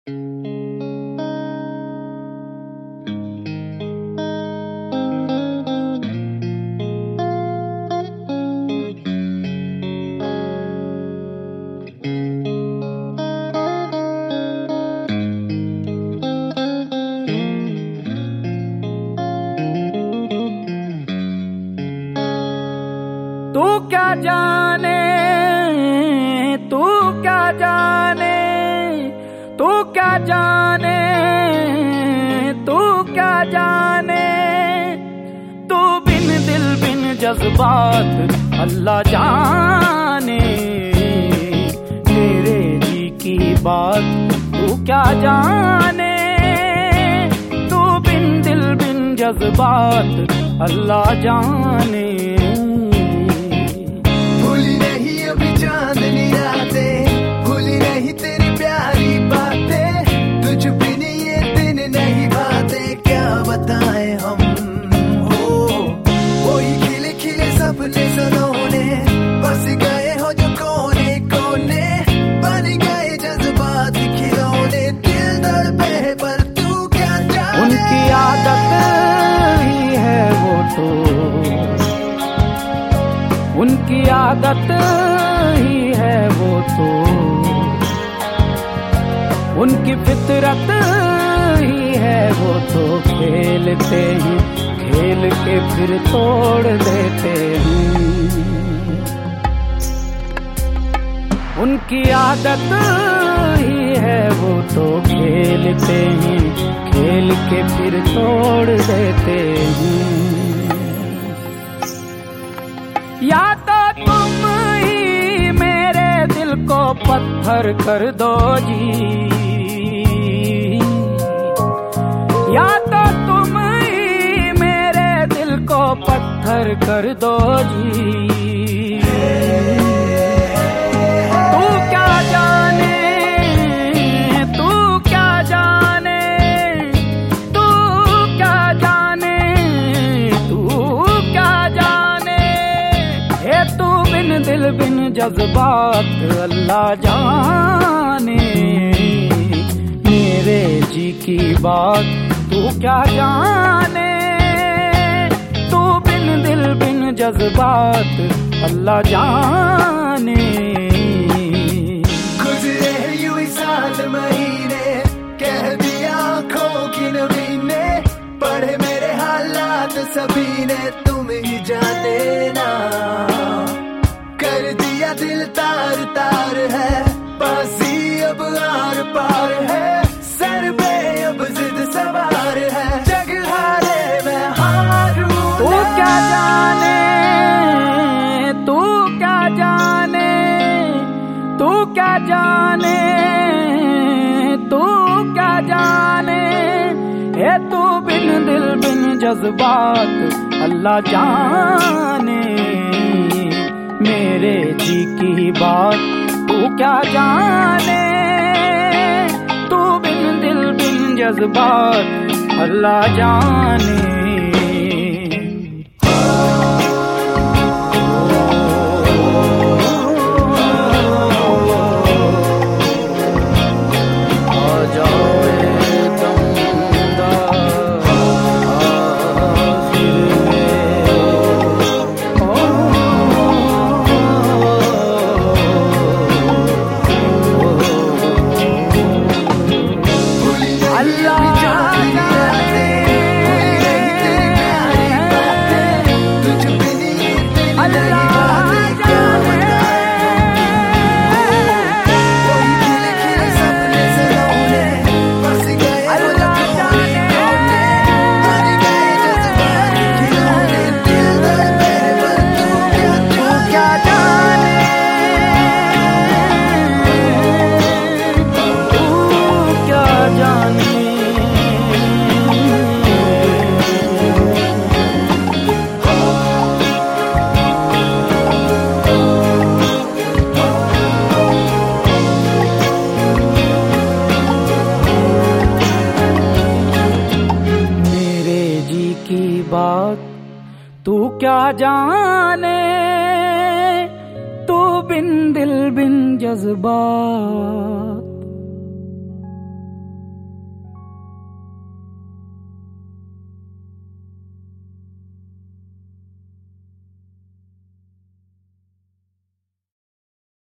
तू क्या जाने, तू क्या जाने, तू क्या जाने, तू क्या जाने, तू बिन दिल बिन जज्बात अल्लाह जाने। मेरे जी की बात तू क्या जाने, तू बिन दिल बिन जज्बात अल्लाह जाने। भूली नहीं अभी चांदनी रातें, भूली नहीं तेरी प्यारी बातें, तुझ बिन ये दिन नहीं भाते, क्या बताएं हम हो। वही खिले खिले सपने सलोने, बस गए हो जो कोने कोने, बन गए जज्बात खिलौने, दिल धड़के पर तू क्या जाने। उनकी आदत ही है वो तो, उनकी आदत ही है वो तो, उनकी फितरत ही है वो तो। खेलते हैं खेल के फिर तोड़ देते हैं, उनकी आदत ही है वो तो। खेलते हैं खेल के फिर तोड़ देते हैं। या तो तुम ही मेरे दिल को पत्थर कर दो जी, या तो तुम ही मेरे दिल को पत्थर कर दो जी। तू क्या जाने, तू क्या जाने, तू क्या जाने, तू क्या जाने। हे तू बिन दिल बिन जज्बात अल्लाह जाने। मेरे जी की बात तू क्या जाने, तू बिन दिल बिन जज्बात अल्लाह जाने। गुजरे यूं ही साल महीने, कह दिया आँखों की नमी ने, पढ़े मेरे हालात सभी ने, तुम ही जाने ना। कर दिया दिल तार तार है, बाजी अब आर पार है, सर पे अब जिद सवार है, जग हारे मैं हारूं। तू क्या जाने, तू क्या जाने, तू क्या जाने, तू क्या जाने। हे तू बिन दिल बिन जज्बात अल्लाह जाने। मेरे जी की बात तू क्या जाने, तू बिन दिल बिन जज्बात अल्लाह जाने। तू क्या जाने, तू बिन दिल बिन जज्बा